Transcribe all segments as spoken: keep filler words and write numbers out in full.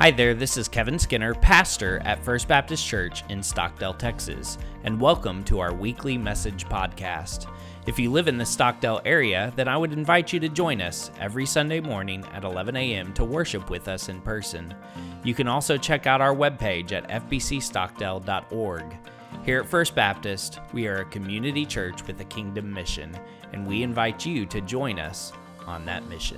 Hi there, this is Kevin Skinner, pastor at First Baptist Church in Stockdale, Texas, and welcome to our weekly message podcast. If you live in the Stockdale area, then I would invite you to join us every Sunday morning at eleven a.m. to worship with us in person. You can also check out our webpage at f b c stockdale dot org. Here at First Baptist, we are a community church with a kingdom mission, and we invite you to join us on that mission.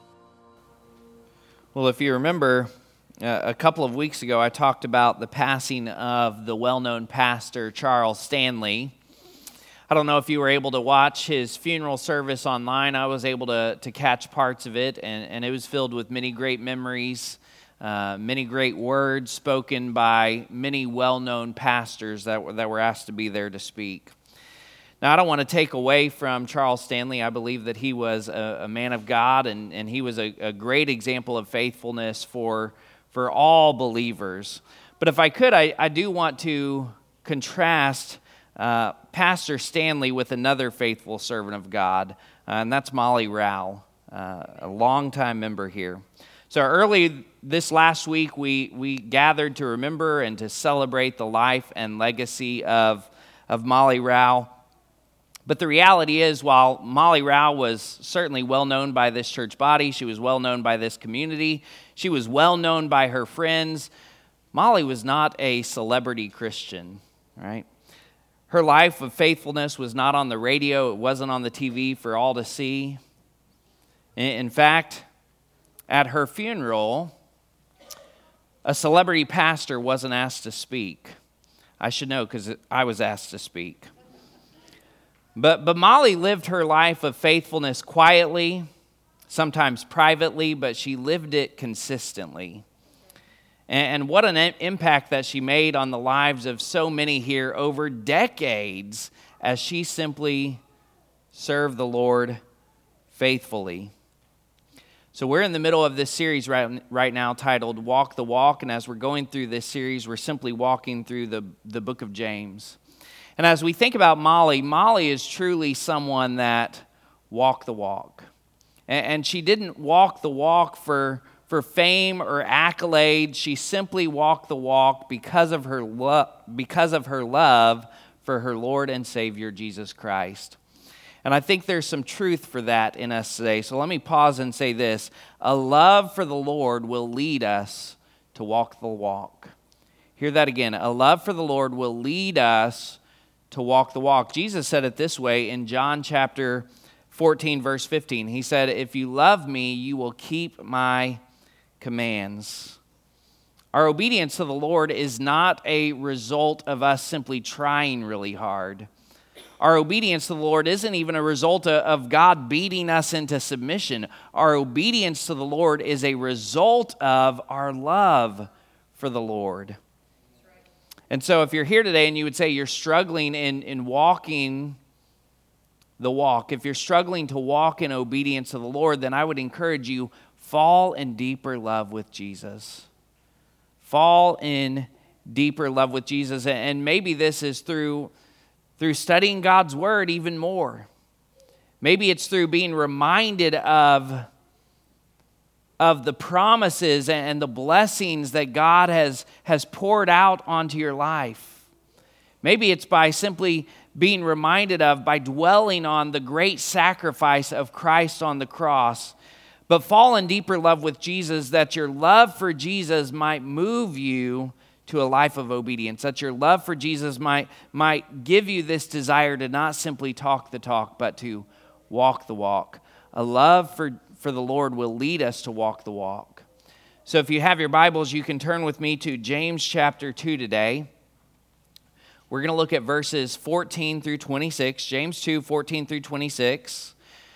Well, if you remember, uh, a couple of weeks ago, I talked about the passing of the well-known pastor Charles Stanley. I don't know if you were able to watch his funeral service online. I was able to, to catch parts of it, and, and it was filled with many great memories, uh, many great words spoken by many well-known pastors that were, that were asked to be there to speak. Now, I don't want to take away from Charles Stanley. I believe that he was a, a man of God, and, and he was a, a great example of faithfulness for, for all believers. But if I could, I, I do want to contrast uh, Pastor Stanley with another faithful servant of God, uh, and that's Molly Rowell, uh, a longtime member here. So early this last week, we, we gathered to remember and to celebrate the life and legacy of, of Molly Rowell. But the reality is, while Molly Rowell was certainly well known by this church body, she was well known by this community, she was well known by her friends, Molly was not a celebrity Christian, right? Her life of faithfulness was not on the radio, it wasn't on the T V for all to see. In fact, at her funeral, a celebrity pastor wasn't asked to speak. I should know because I was asked to speak. But but Molly lived her life of faithfulness quietly, sometimes privately, but she lived it consistently. And, and what an impact that she made on the lives of so many here over decades as she simply served the Lord faithfully. So we're in the middle of this series right, right now titled Walk the Walk, and as we're going through this series, we're simply walking through the, the book of James. And as we think about Molly, Molly is truly someone that walked the walk. And she didn't walk the walk for, for fame or accolades. She simply walked the walk because of her lo- because of her love for her Lord and Savior, Jesus Christ. And I think there's some truth for that in us today. So let me pause and say this. A love for the Lord will lead us to walk the walk. Hear that again. A love for the Lord will lead us to walk the walk. Jesus said it this way in John chapter fourteen, verse fifteen. He said, "If you love me, you will keep my commands." Our obedience to the Lord is not a result of us simply trying really hard. Our obedience to the Lord isn't even a result of God beating us into submission. Our obedience to the Lord is a result of our love for the Lord. And so if you're here today and you would say you're struggling in, in walking the walk, if you're struggling to walk in obedience to the Lord, then I would encourage you, fall in deeper love with Jesus. Fall in deeper love with Jesus. And maybe this is through, through studying God's Word even more. Maybe it's through being reminded of of the promises and the blessings that God has, has poured out onto your life. Maybe it's by simply being reminded of, by dwelling on the great sacrifice of Christ on the cross. But fall in deeper love with Jesus, that your love for Jesus might move you to a life of obedience, that your love for Jesus might, might give you this desire to not simply talk the talk, but to walk the walk. A love for for the Lord will lead us to walk the walk. So if you have your Bibles, you can turn with me to James chapter two today. We're going to look at verses fourteen through twenty-six, James two, fourteen through twenty-six.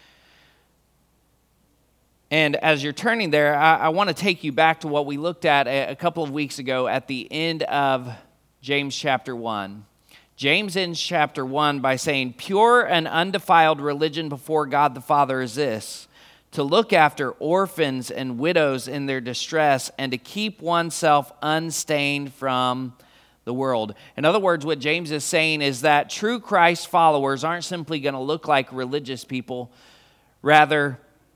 And as you're turning there, I, I want to take you back to what we looked at a, a couple of weeks ago at the end of James chapter one. James ends chapter one by saying, "Pure and undefiled religion before God the Father is this, to look after orphans and widows in their distress, and to keep oneself unstained from the world." In other words, what James is saying is that true Christ followers aren't simply going to look like religious people. Rather,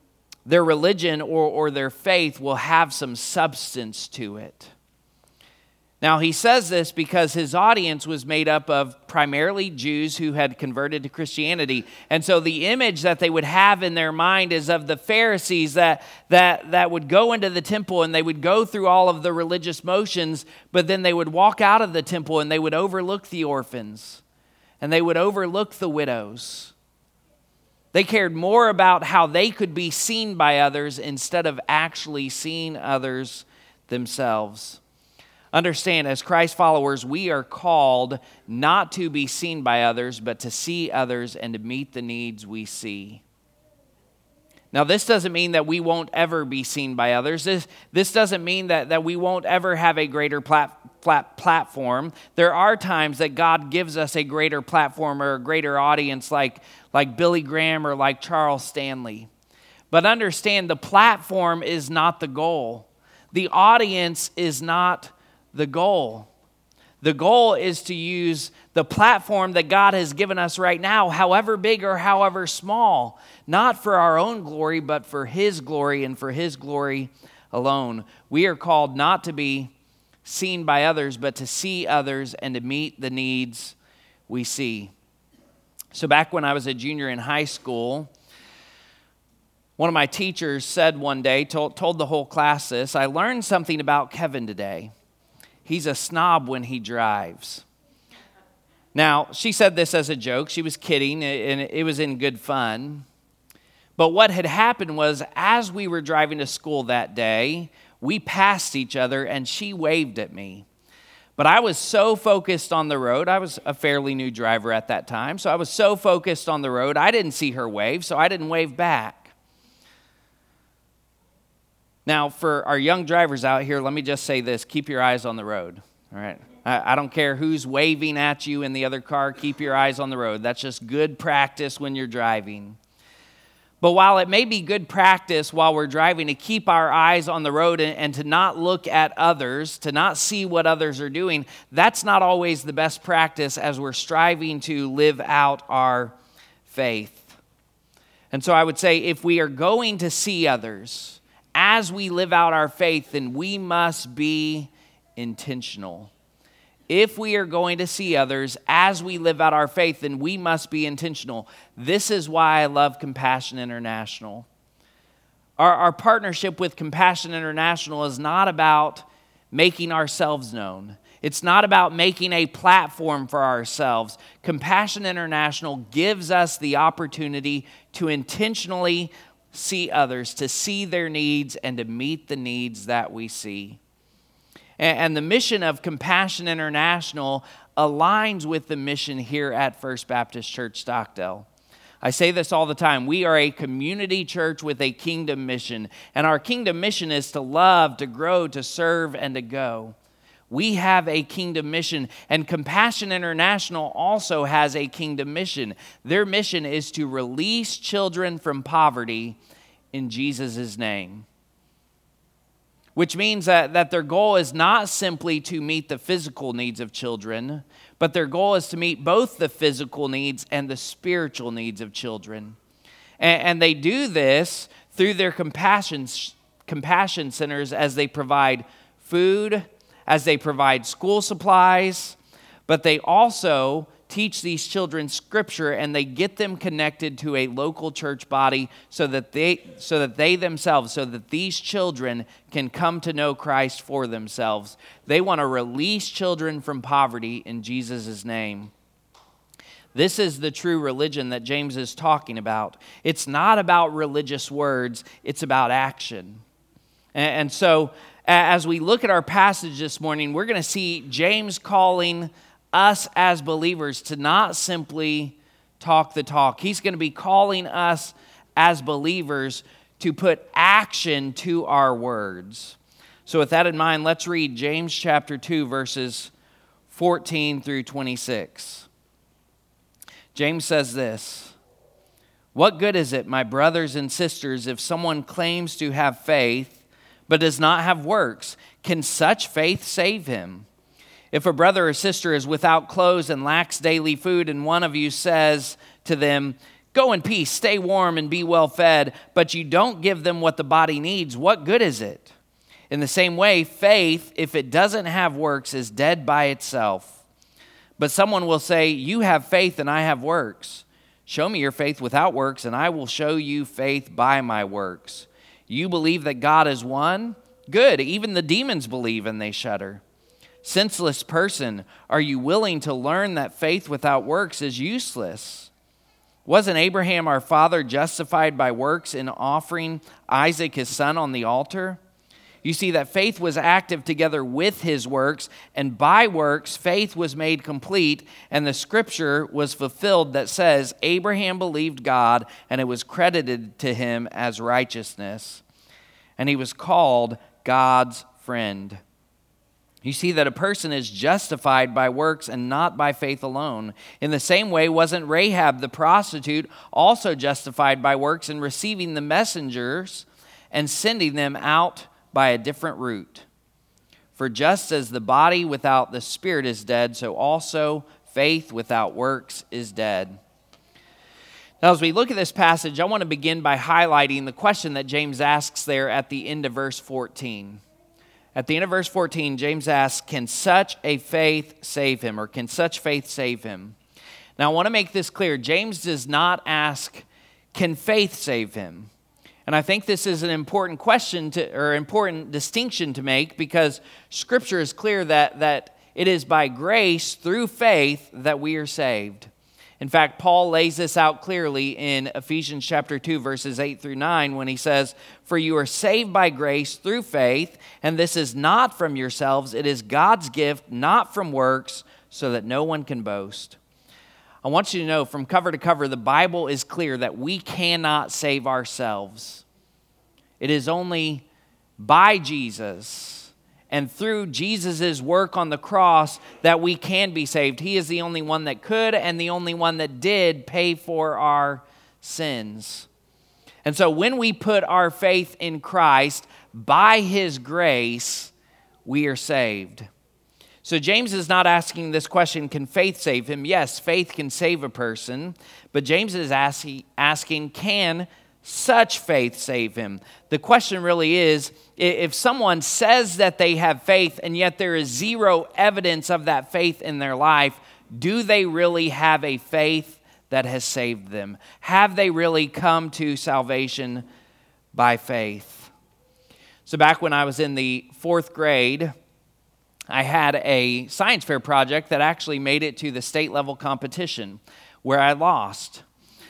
their religion or, or their faith will have some substance to it. Now, he says this because his audience was made up of primarily Jews who had converted to Christianity. And so the image that they would have in their mind is of the Pharisees that, that, that would go into the temple and they would go through all of the religious motions, but then they would walk out of the temple and they would overlook the orphans and they would overlook the widows. They cared more about how they could be seen by others instead of actually seeing others themselves. Understand, as Christ followers, we are called not to be seen by others, but to see others and to meet the needs we see. Now, this doesn't mean that we won't ever be seen by others. This, this doesn't mean that, that we won't ever have a greater plat, plat, platform. There are times that God gives us a greater platform or a greater audience like, like Billy Graham or like Charles Stanley. But understand, the platform is not the goal. The audience is not the goal. The goal is to use the platform that God has given us right now, however big or however small, not for our own glory, but for His glory and for His glory alone. We are called not to be seen by others, but to see others and to meet the needs we see. So back when I was a junior in high school, one of my teachers said one day, told, told the whole class this, I learned something about Kevin today. He's a snob when he drives. Now, she said this as a joke. She was kidding, and it was in good fun. But what had happened was, as we were driving to school that day, we passed each other, and she waved at me. But I was so focused on the road. I was a fairly new driver at that time, so I was so focused on the road, I didn't see her wave, so I didn't wave back. Now, for our young drivers out here, let me just say this. Keep your eyes on the road, all right? I, I don't care who's waving at you in the other car. Keep your eyes on the road. That's just good practice when you're driving. But while it may be good practice while we're driving to keep our eyes on the road and, and to not look at others, to not see what others are doing, that's not always the best practice as we're striving to live out our faith. And so I would say if we are going to see others as we live out our faith, then we must be intentional. If we are going to see others as we live out our faith, then we must be intentional. This is why I love Compassion International. Our, our partnership with Compassion International is not about making ourselves known. It's not about making a platform for ourselves. Compassion International gives us the opportunity to intentionally see others, to see their needs, and to meet the needs that we see. And the mission of Compassion International aligns with the mission here at First Baptist Church Stockdale. I say this all the time. We are a community church with a kingdom mission, and our kingdom mission is to love, to grow, to serve, and to go. We have a kingdom mission, and Compassion International also has a kingdom mission. Their mission is to release children from poverty in Jesus' name. Which means that, that their goal is not simply to meet the physical needs of children, but their goal is to meet both the physical needs and the spiritual needs of children. And, and they do this through their compassion, compassion centers as they provide food, as they provide school supplies, but they also teach these children scripture and they get them connected to a local church body so that they so that they themselves, so that these children can come to know Christ for themselves. They want to release children from poverty in Jesus' name. This is the true religion that James is talking about. It's not about religious words, it's about action. And, and so as we look at our passage this morning, we're going to see James calling us as believers to not simply talk the talk. He's going to be calling us as believers to put action to our words. So with that in mind, let's read James chapter two, verses fourteen through twenty-six. James says this: "What good is it, my brothers and sisters, if someone claims to have faith but does not have works? Can such faith save him? If a brother or sister is without clothes and lacks daily food, and one of you says to them, Go in peace, stay warm, and be well fed, but you don't give them what the body needs. What good is it? In the same way, faith, if it doesn't have works, is dead by itself. But someone will say, you have faith and I have works. Show me your faith without works, and I will show you faith by my works. You believe that God is one? Good. Even the demons believe and they shudder. Senseless person, are you willing to learn that faith without works is useless? Wasn't Abraham our father justified by works in offering Isaac his son on the altar? You see that faith was active together with his works, and by works faith was made complete, and the scripture was fulfilled that says, Abraham believed God, and it was credited to him as righteousness. And he was called God's friend. You see that a person is justified by works and not by faith alone. In the same way, wasn't Rahab the prostitute also justified by works in receiving the messengers and sending them out by a different route? For just as the body without the spirit is dead, so also faith without works is dead. Now, as we look at this passage, I want to begin by highlighting the question that James asks there at the end of verse fourteen. At the end of verse fourteen, James asks, can such a faith save him? Or can such faith save him? Now, I want to make this clear. James does not ask, can faith save him? And I think this is an important question to, or important distinction to make, because Scripture is clear that, that it is by grace through faith that we are saved. In fact, Paul lays this out clearly in Ephesians chapter two, verses eight through nine, when he says, for you are saved by grace through faith, and this is not from yourselves, it is God's gift, not from works, so that no one can boast. I want you to know from cover to cover, the Bible is clear that we cannot save ourselves. It is only by Jesus and through Jesus' work on the cross that we can be saved. He is the only one that could and the only one that did pay for our sins. And so when we put our faith in Christ, by His grace, we are saved. So James is not asking this question, can faith save him? Yes, faith can save a person, but James is asking, asking can such faith save him? The question really is, if someone says that they have faith and yet there is zero evidence of that faith in their life, do they really have a faith that has saved them? Have they really come to salvation by faith? So back when I was in the fourth grade, I had a science fair project that actually made it to the state level competition where I lost.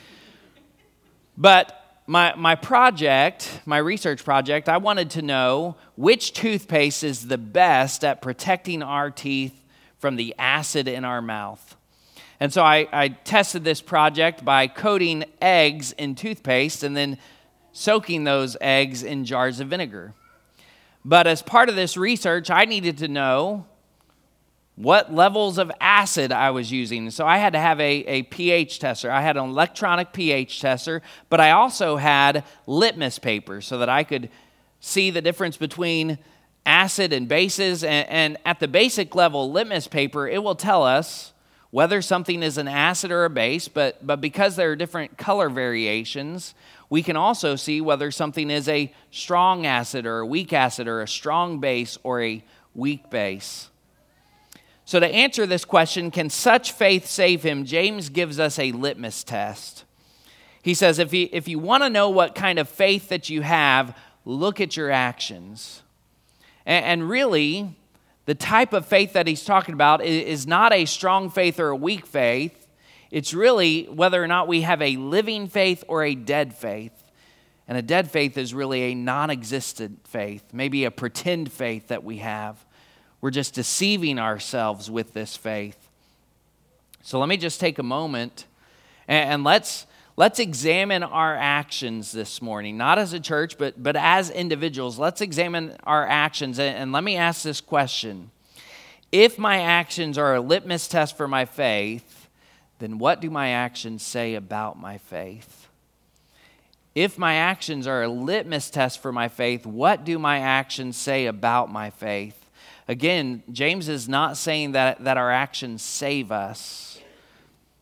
But My my project, my research project, I wanted to know which toothpaste is the best at protecting our teeth from the acid in our mouth. And so I, I tested this project by coating eggs in toothpaste and then soaking those eggs in jars of vinegar. But as part of this research, I needed to know what levels of acid I was using. So I had to have a, a pH tester. I had an electronic pH tester, but I also had litmus paper so that I could see the difference between acid and bases. And, and at the basic level, litmus paper, it will tell us whether something is an acid or a base, but, but because there are different color variations, we can also see whether something is a strong acid or a weak acid or a strong base or a weak base. So to answer this question, can such faith save him? James gives us a litmus test. He says, if you, if you want to know what kind of faith that you have, look at your actions. And, and really, the type of faith that he's talking about is, is not a strong faith or a weak faith. It's really whether or not we have a living faith or a dead faith. And a dead faith is really a non-existent faith, maybe a pretend faith that we have. We're just deceiving ourselves with this faith. So let me just take a moment and, and let's let's examine our actions this morning. Not as a church, but, but as individuals. Let's examine our actions. And, and let me ask this question. If my actions are a litmus test for my faith, then what do my actions say about my faith? If my actions are a litmus test for my faith, what do my actions say about my faith? Again, James is not saying that, that our actions save us,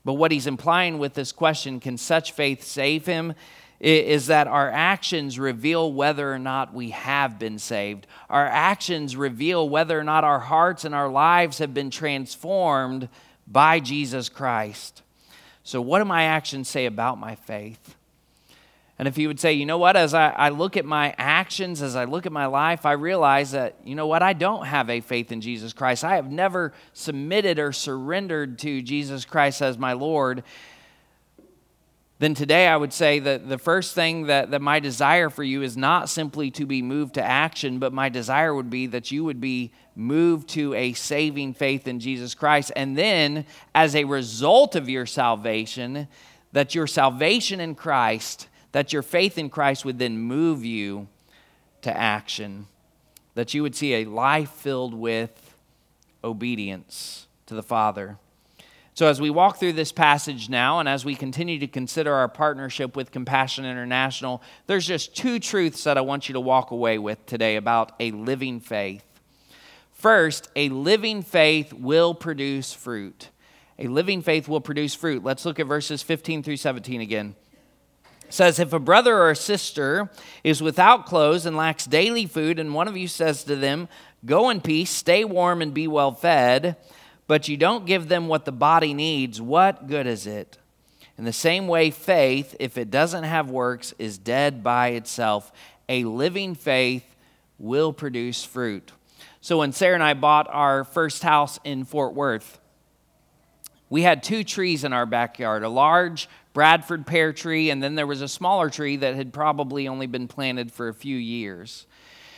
But what he's implying with this question, can such faith save him, is that our actions reveal whether or not we have been saved. Our actions reveal whether or not our hearts and our lives have been transformed by Jesus Christ. So what do my actions say about my faith? And if you would say, you know what, as I, I look at my actions, as I look at my life, I realize that, you know what, I don't have a faith in Jesus Christ. I have never submitted or surrendered to Jesus Christ as my Lord. Then today I would say that the first thing that, that my desire for you is not simply to be moved to action, but my desire would be that you would be moved to a saving faith in Jesus Christ. And then, as a result of your salvation, that your salvation in Christ, that your faith in Christ would then move you to action. That you would see a life filled with obedience to the Father. So as we walk through this passage now, and as we continue to consider our partnership with Compassion International, there's just two truths that I want you to walk away with today about a living faith. First, a living faith will produce fruit. A living faith will produce fruit. Let's look at verses fifteen through seventeen again. It says, if a brother or a sister is without clothes and lacks daily food, and one of you says to them, go in peace, stay warm, and be well fed, but you don't give them what the body needs, what good is it? In the same way, faith, if it doesn't have works, is dead by itself. A living faith will produce fruit. So when Sarah and I bought our first house in Fort Worth, we had two trees in our backyard, a large Bradford pear tree, and then there was a smaller tree that had probably only been planted for a few years.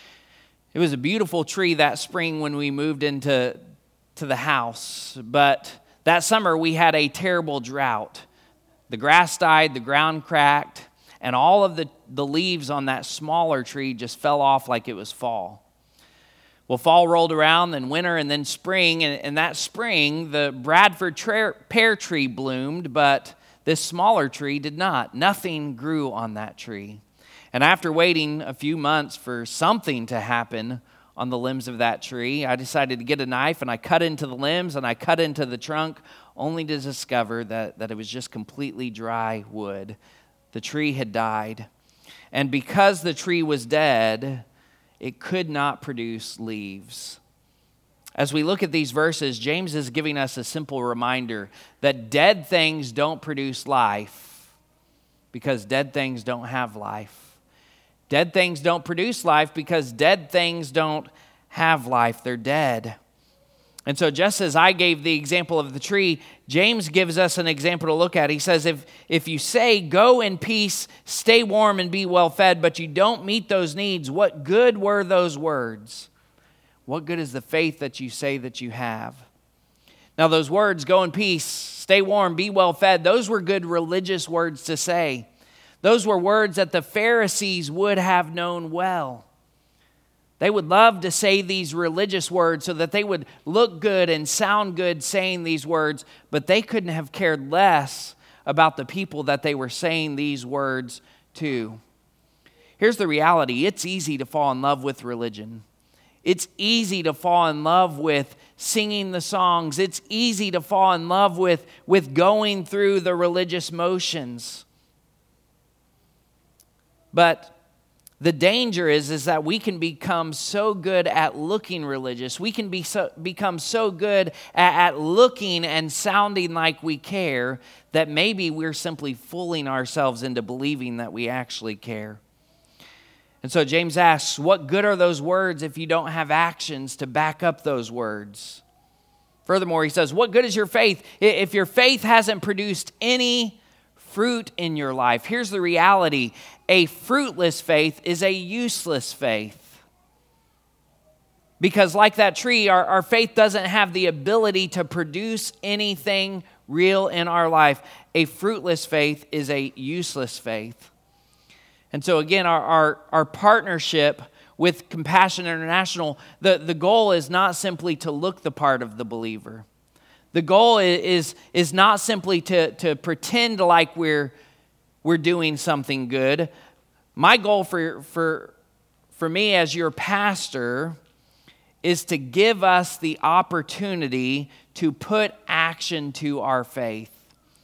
It was a beautiful tree that spring when we moved into to the house, but that summer we had a terrible drought. The grass died, the ground cracked, and all of the, the leaves on that smaller tree just fell off like it was fall. Well, fall rolled around, then winter, and then spring, and, and that spring the Bradford tra- pear tree bloomed, but this smaller tree did not. Nothing grew on that tree. And after waiting a few months for something to happen on the limbs of that tree, I decided to get a knife and I cut into the limbs and I cut into the trunk, only to discover that, that it was just completely dry wood. The tree had died. And because the tree was dead, it could not produce leaves. As we look at these verses, James is giving us a simple reminder that dead things don't produce life because dead things don't have life. Dead things don't produce life because dead things don't have life. They're dead. And so just as I gave the example of the tree, James gives us an example to look at. He says, if, if you say, go in peace, stay warm and be well fed, but you don't meet those needs, what good were those words? What good is the faith that you say that you have? Now those words, go in peace, stay warm, be well fed, those were good religious words to say. Those were words that the Pharisees would have known well. They would love to say these religious words so that they would look good and sound good saying these words, but they couldn't have cared less about the people that they were saying these words to. Here's the reality. It's easy to fall in love with religion. It's easy to fall in love with singing the songs. It's easy to fall in love with, with going through the religious motions. But the danger is, is that we can become so good at looking religious. We can be so, become so good at, at looking and sounding like we care that maybe we're simply fooling ourselves into believing that we actually care. And so James asks, what good are those words if you don't have actions to back up those words? Furthermore, he says, what good is your faith if your faith hasn't produced any fruit in your life? Here's the reality. A fruitless faith is a useless faith. Because like that tree, our, our faith doesn't have the ability to produce anything real in our life. A fruitless faith is a useless faith. And so again, our, our, our partnership with Compassion International, the, the goal is not simply to look the part of the believer. The goal is, is not simply to, to pretend like we're, we're doing something good. My goal for, for, for me as your pastor is to give us the opportunity to put action to our faith.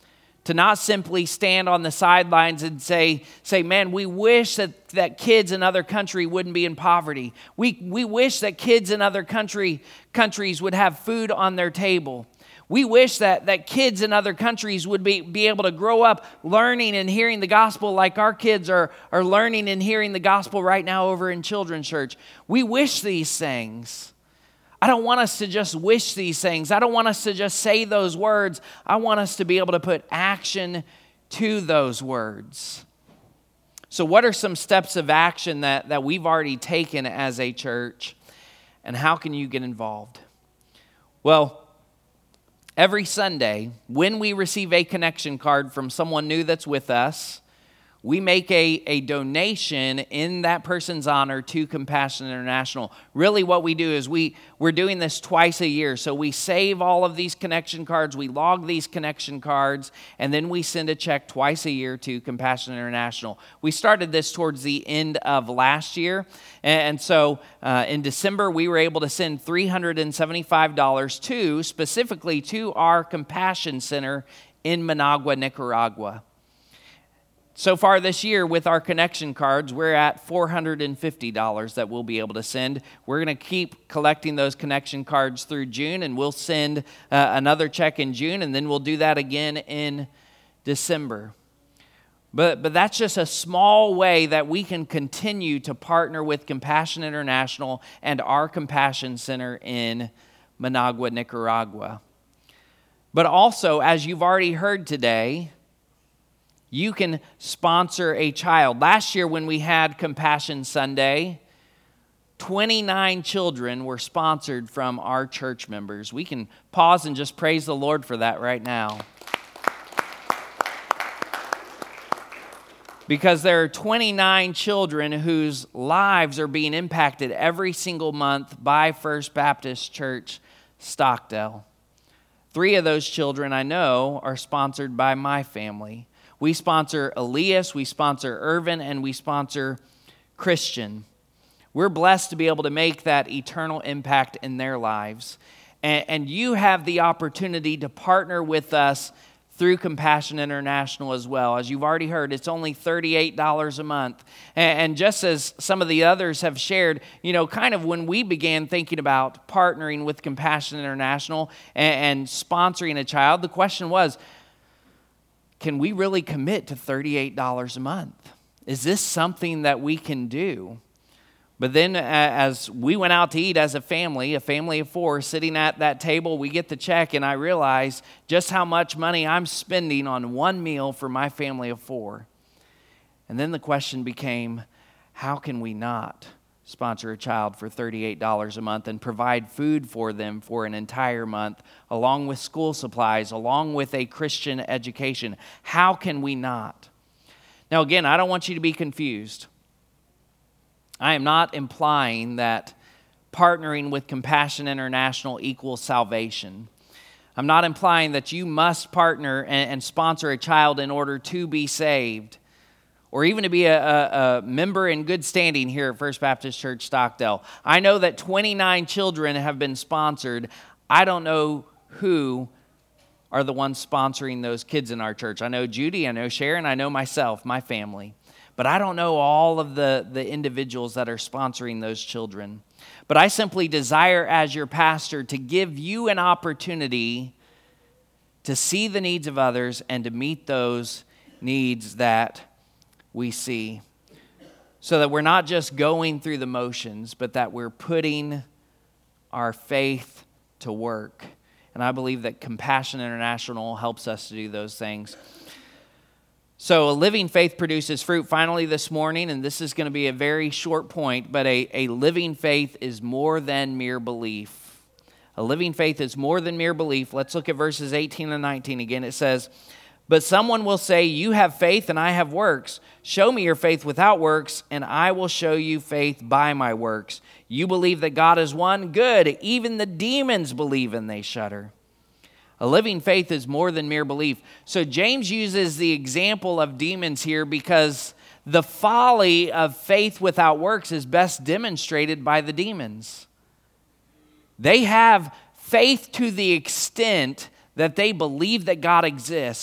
To not simply stand on the sidelines and say, say, man, we wish that, that kids in other countries wouldn't be in poverty. We, we wish that kids in other country, countries would have food on their table. We wish that, that kids in other countries would be, be able to grow up learning and hearing the gospel like our kids are, are learning and hearing the gospel right now over in Children's Church. We wish these things. I don't want us to just wish these things. I don't want us to just say those words. I want us to be able to put action to those words. So what are some steps of action that, that we've already taken as a church? And how can you get involved? Well, every Sunday, when we receive a connection card from someone new that's with us, we make a, a donation in that person's honor to Compassion International. Really what we do is we, we're doing this twice a year. So we save all of these connection cards, we log these connection cards, and then we send a check twice a year to Compassion International. We started this towards the end of last year. And so uh, in December, we were able to send three hundred seventy-five dollars to, specifically to our Compassion Center in Managua, Nicaragua. So far this year with our connection cards, we're at four hundred fifty dollars that we'll be able to send. We're going to keep collecting those connection cards through June, and we'll send uh, another check in June, and then we'll do that again in December. But, but that's just a small way that we can continue to partner with Compassion International and our Compassion Center in Managua, Nicaragua. But also, as you've already heard today, you can sponsor a child. Last year when we had Compassion Sunday, twenty-nine children were sponsored from our church members. We can pause and just praise the Lord for that right now. Because there are twenty-nine children whose lives are being impacted every single month by First Baptist Church Stockdale. Three of those children I know are sponsored by my family. We sponsor Elias, we sponsor Irvin, and we sponsor Christian. We're blessed to be able to make that eternal impact in their lives. And, and you have the opportunity to partner with us through Compassion International as well. As you've already heard, it's only thirty-eight dollars a month. And, and just as some of the others have shared, you know, kind of when we began thinking about partnering with Compassion International and, and sponsoring a child, the question was, can we really commit to thirty-eight dollars a month? Is this something that we can do? But then as we went out to eat as a family, a family of four, sitting at that table, we get the check, and I realize just how much money I'm spending on one meal for my family of four. And then the question became, how can we not sponsor a child for thirty-eight dollars a month and provide food for them for an entire month, along with school supplies, along with a Christian education? How can we not? Now, again, I don't want you to be confused. I am not implying that partnering with Compassion International equals salvation. I'm not implying that you must partner and, and sponsor a child in order to be saved, or even to be a, a, a member in good standing here at First Baptist Church Stockdale. I know that twenty-nine children have been sponsored. I don't know who are the ones sponsoring those kids in our church. I know Judy, I know Sharon, I know myself, my family. But I don't know all of the, the individuals that are sponsoring those children. But I simply desire as your pastor to give you an opportunity to see the needs of others and to meet those needs that we see. So that we're not just going through the motions, but that we're putting our faith to work. And I believe that Compassion International helps us to do those things. So a living faith produces fruit. Finally this morning, and this is going to be a very short point, but a, a living faith is more than mere belief. A living faith is more than mere belief. Let's look at verses eighteen and nineteen again. It says, "But someone will say, 'You have faith and I have works. Show me your faith without works, and I will show you faith by my works. You believe that God is one? Good. Even the demons believe and they shudder.'" A living faith is more than mere belief. So James uses the example of demons here because the folly of faith without works is best demonstrated by the demons. They have faith to the extent that they believe that God exists,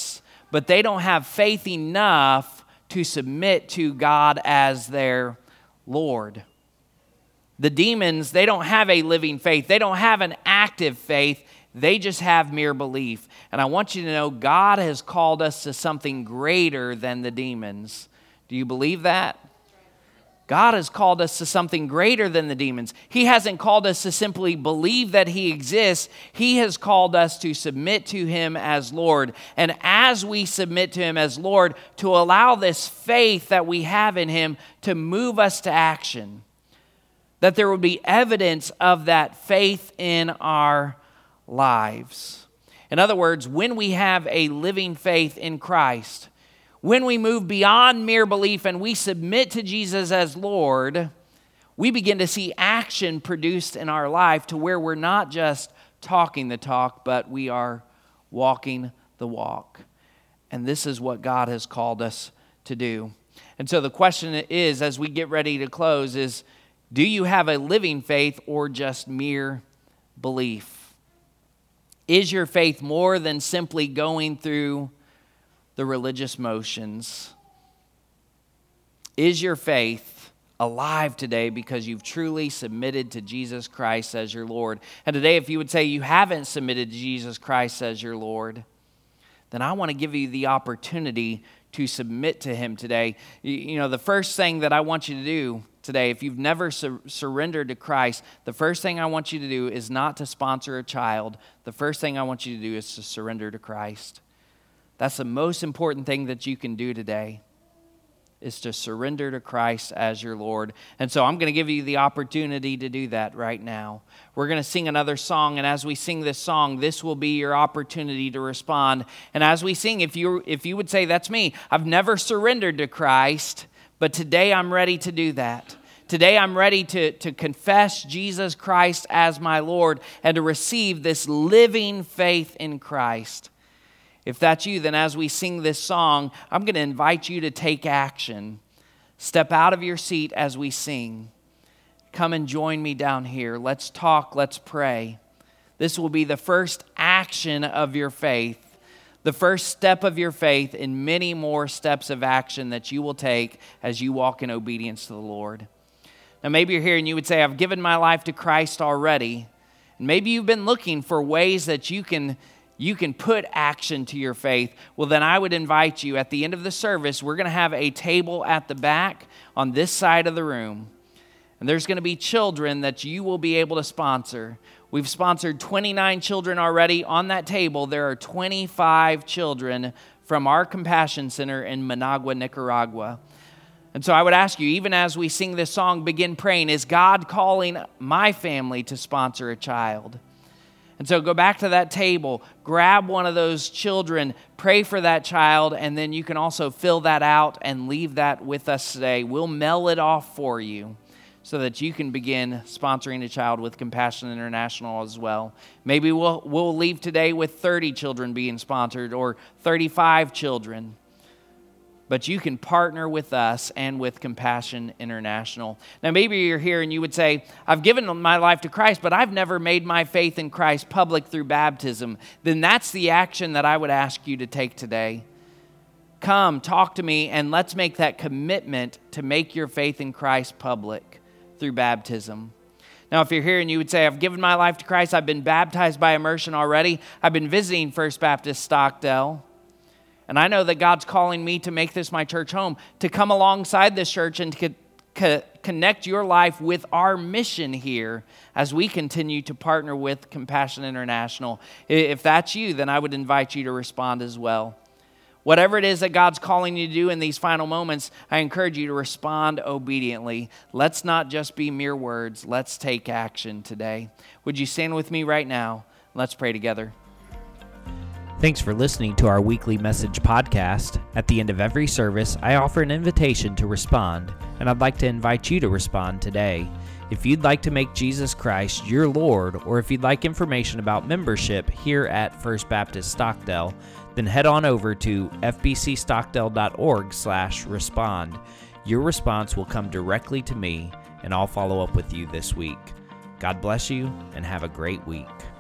but they don't have faith enough to submit to God as their Lord. The demons, they don't have a living faith. They don't have an active faith. They just have mere belief. And I want you to know God has called us to something greater than the demons. Do you believe that? God has called us to something greater than the demons. He hasn't called us to simply believe that He exists. He has called us to submit to Him as Lord. And as we submit to Him as Lord, to allow this faith that we have in Him to move us to action. That there will be evidence of that faith in our lives. In other words, when we have a living faith in Christ, when we move beyond mere belief and we submit to Jesus as Lord, we begin to see action produced in our life to where we're not just talking the talk, but we are walking the walk. And this is what God has called us to do. And so the question is, as we get ready to close, is do you have a living faith or just mere belief? Is your faith more than simply going through the religious motions? Is your faith alive today because you've truly submitted to Jesus Christ as your Lord? And today, if you would say you haven't submitted to Jesus Christ as your Lord, then I want to give you the opportunity to submit to Him today. You know, the first thing that I want you to do today, if you've never sur- surrendered to Christ, the first thing I want you to do is not to sponsor a child. The first thing I want you to do is to surrender to Christ. That's the most important thing that you can do today, is to surrender to Christ as your Lord. And so I'm going to give you the opportunity to do that right now. We're going to sing another song, and as we sing this song, this will be your opportunity to respond. And as we sing, if you if you would say, that's me, I've never surrendered to Christ, but today I'm ready to do that. Today I'm ready to, to confess Jesus Christ as my Lord and to receive this living faith in Christ. If that's you, then as we sing this song, I'm going to invite you to take action. Step out of your seat as we sing. Come and join me down here. Let's talk, let's pray. This will be the first action of your faith, the first step of your faith in many more steps of action that you will take as you walk in obedience to the Lord. Now maybe you're here and you would say, I've given my life to Christ already. And maybe you've been looking for ways that you can You can put action to your faith. Well, then I would invite you at the end of the service, we're going to have a table at the back on this side of the room. And there's going to be children that you will be able to sponsor. We've sponsored twenty-nine children already. On that table, there are twenty-five children from our Compassion Center in Managua, Nicaragua. And so I would ask you, even as we sing this song, begin praying, is God calling my family to sponsor a child? And so go back to that table, grab one of those children, pray for that child, and then you can also fill that out and leave that with us today. We'll mail it off for you so that you can begin sponsoring a child with Compassion International as well. Maybe we'll we'll leave today with thirty children being sponsored or thirty-five children. But you can partner with us and with Compassion International. Now, maybe you're here and you would say, I've given my life to Christ, but I've never made my faith in Christ public through baptism. Then that's the action that I would ask you to take today. Come, talk to me, and let's make that commitment to make your faith in Christ public through baptism. Now, if you're here and you would say, I've given my life to Christ, I've been baptized by immersion already, I've been visiting First Baptist Stockdale, and I know that God's calling me to make this my church home, to come alongside this church and to co- connect your life with our mission here as we continue to partner with Compassion International. If that's you, then I would invite you to respond as well. Whatever it is that God's calling you to do in these final moments, I encourage you to respond obediently. Let's not just be mere words. Let's take action today. Would you stand with me right now? Let's pray together. Thanks for listening to our weekly message podcast. At the end of every service, I offer an invitation to respond, and I'd like to invite you to respond today. If you'd like to make Jesus Christ your Lord, or if you'd like information about membership here at First Baptist Stockdale, then head on over to f b c stockdale dot org slash respond. Your response will come directly to me, and I'll follow up with you this week. God bless you, and have a great week.